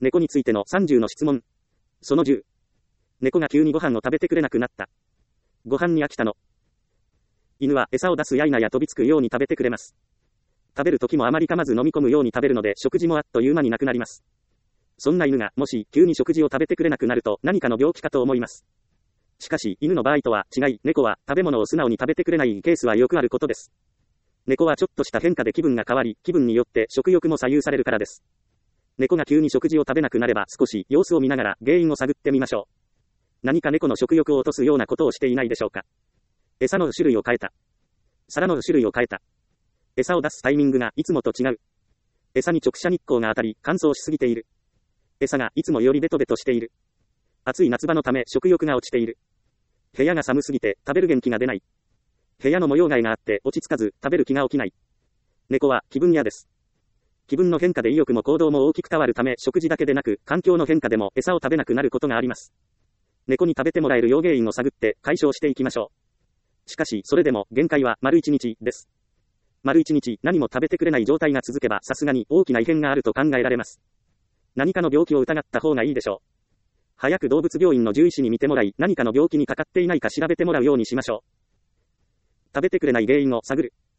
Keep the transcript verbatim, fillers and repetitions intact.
猫についてのさんじゅうの質問。そのじゅう。猫が急にご飯を食べてくれなくなった。ご飯に飽きたの。犬は餌を出すや否や飛びつくように食べてくれます。食べるときもあまり噛まず飲み込むように食べるので食事もあっという間になくなります。そんな犬がもし急に食事を食べてくれなくなると何かの病気かと思います。しかし犬の場合とは違い、猫は食べ物を素直に食べてくれないケースはよくあることです。猫はちょっとした変化で気分が変わり、気分によって食欲も左右されるからです。猫が急に食事を食べなくなれば少し様子を見ながら原因を探ってみましょう。何か猫の食欲を落とすようなことをしていないでしょうか。餌の種類を変えた。皿の種類を変えた。餌を出すタイミングがいつもと違う。餌に直射日光が当たり乾燥しすぎている。餌がいつもよりベトベトしている。暑い夏場のため食欲が落ちている。部屋が寒すぎて食べる元気が出ない。部屋の模様替えがあって落ち着かず食べる気が起きない。猫は気分屋です。気分の変化で意欲も行動も大きく変わるため食事だけでなく環境の変化でも餌を食べなくなることがあります。猫に食べてもらえる要原因を探って解消していきましょう。しかしそれでも限界は丸一日です。丸一日何も食べてくれない状態が続けばさすがに大きな異変があると考えられます。何かの病気を疑った方がいいでしょう。早く動物病院の獣医師に見てもらい何かの病気にかかっていないか調べてもらうようにしましょう。食べてくれない原因を探る。